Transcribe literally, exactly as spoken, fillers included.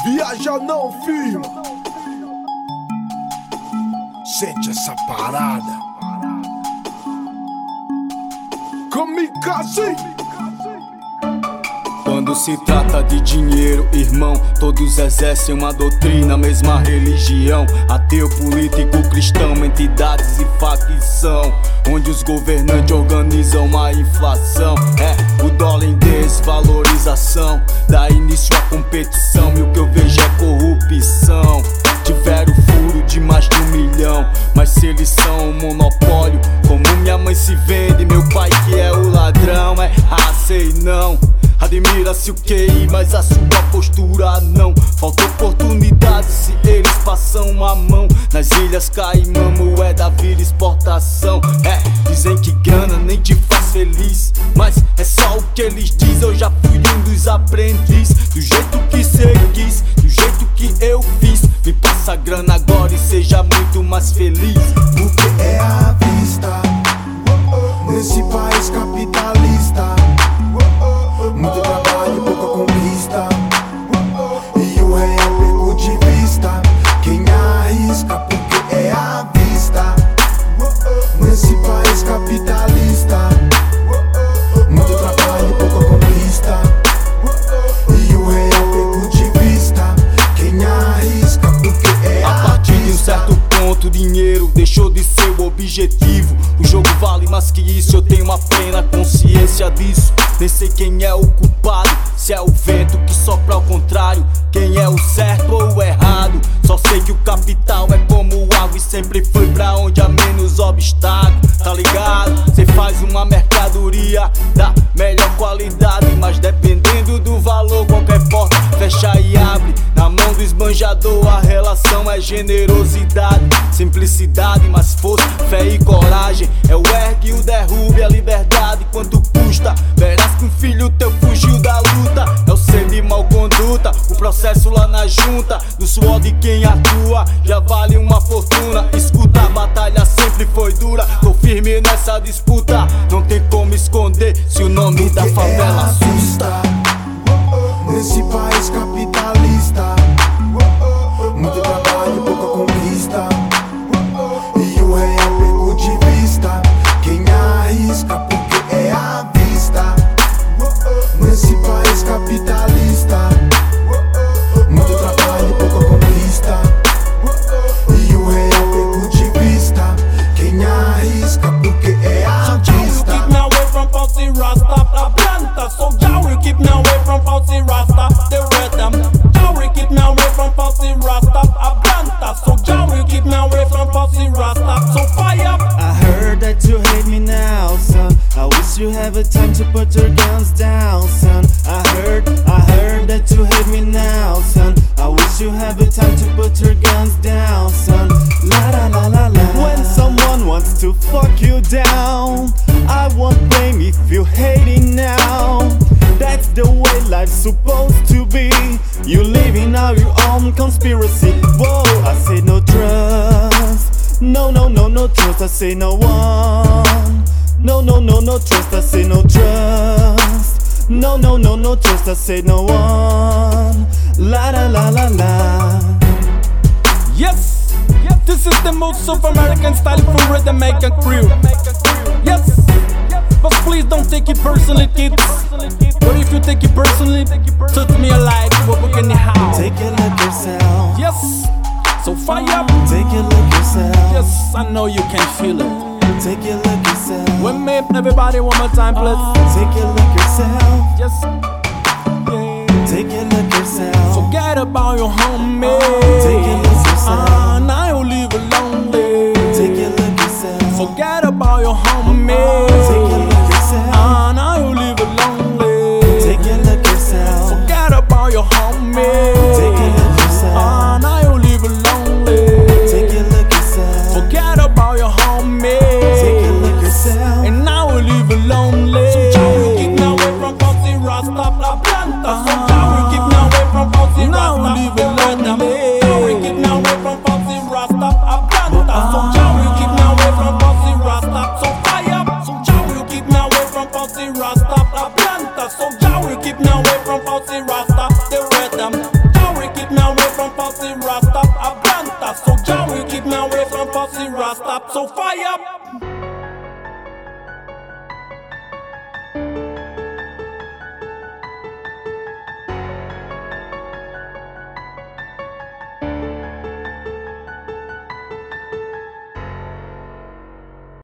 Viaja não, filho. Sente essa parada. Kamikaze. Quando se trata de dinheiro, irmão, todos exercem uma doutrina, mesma religião. Ateu, político, cristão, entidades e facção, onde os governantes organizam uma inflação. É o dólar em desvalorização, dá início à competição, e o que eu vejo é corrupção. Tiveram furo de mais de um milhão, mas se eles são um monopólio, como minha mãe se vende, meu pai que é o ladrão. É, ah, sei não. Admira-se o Q I, mas a sua postura não. Falta oportunidade se eles passam a mão. Nas ilhas Caimã, moeda vira exportação. É, dizem que grana nem te faz feliz, mas é só o que eles dizem. Eu já fui um dos aprendizes, do jeito que cê quis, do jeito que eu fiz. Me passa grana agora e seja muito mais feliz. Porque é à vista, nesse país capitalista. Muito trabalho, pouca conquista, e o real perco de vista. Quem arrisca porque é à vista, nesse país capitalista. Muito trabalho, pouca conquista, e o real perco de vista. Quem arrisca porque é à vista. A partir de um certo ponto, dinheiro deixou de ser o objetivo. O jogo vale mais que isso, eu tenho uma plena consciência disso. Nem sei quem é o culpado, se é o vento que sopra ao contrário, quem é o certo ou o errado. Só sei que o capital é como água e sempre foi pra onde há menos obstáculo, tá ligado? Cê faz uma mercadoria da melhor qualidade, mas dependendo do valor qualquer porta fecha e abre. Na mão do esbanjador a relação é generosidade, simplicidade, mais força, fé e coragem. É o ergue e o derrube, a liberdade, quanto custa? Verás que um filho teu fugiu da luta. É o ser de mal conduta, o processo lá na junta, do suor de quem atua, já vale uma fortuna. Escuta, a batalha sempre foi dura, tô firme nessa disputa. Não tem como esconder se o nome da favela assusta. Nesse país capitalista, muito trabalho, pouca conquista, e o real perco de vista. Quem arrisca porque é à vista, nesse país capitalista. Muito trabalho, pouca conquista, e o real perco de vista. Quem arrisca porque é à vista. Keep me away from falsy rasta, a planta. So Jowry keep me away from falsy rasta, the rhythm. Jowry keep me away from falsy rasta, a planta. So Jowry keep me away from falsy rasta. So fire. I heard that you hate me now, son. I wish you have a time to put your guns down, son. I heard, I heard that you hate me now, son. I wish you have a time to put your guns down, son. La la la la la. When someone wants to fuck you down, I won't blame if you hating now. That's the way life's supposed to be. You living out your own conspiracy. Whoa, I say no trust. No, no, no, no trust. I say no one. No, no, no, no trust. I say no trust. No, no, no, no trust. I say no one. La la la la la. Yes, this is the most South American style for rhythm making crew. Yes, but please don't take it personally, kids. Or if you take it personally, touch me alive. What we can how? Take a look yourself. Yes, so fire up. Take a look yourself. Yes, I know you can feel it. Take a look yourself. With me, everybody, one more time, please. Take a look yourself. Yes, yeah. Take a look yourself. Forget about your homie. Take a look yourself. Ah, now you live lonely. Take a look yourself. Forget about your homie. Take a look yourself. Ah, now you live lonely. Take a look yourself. Forget about your homie. Take a look yourself. Ah, now you live lonely. Take a look yourself. Forget about your homie. Take a look yourself. And now you live lonely. So Jowry keep me away from falsy rasta, la planta. So Jowry keep me away from falsy rasta, now you live lonely. Jowry keep me away from falsy rasta, a planta. So Jowry keep me away from falsy rasta. So fire, so Jowry from pussy Rasta. A planta, so Jah will keep me away from pussy Rasta. So fire.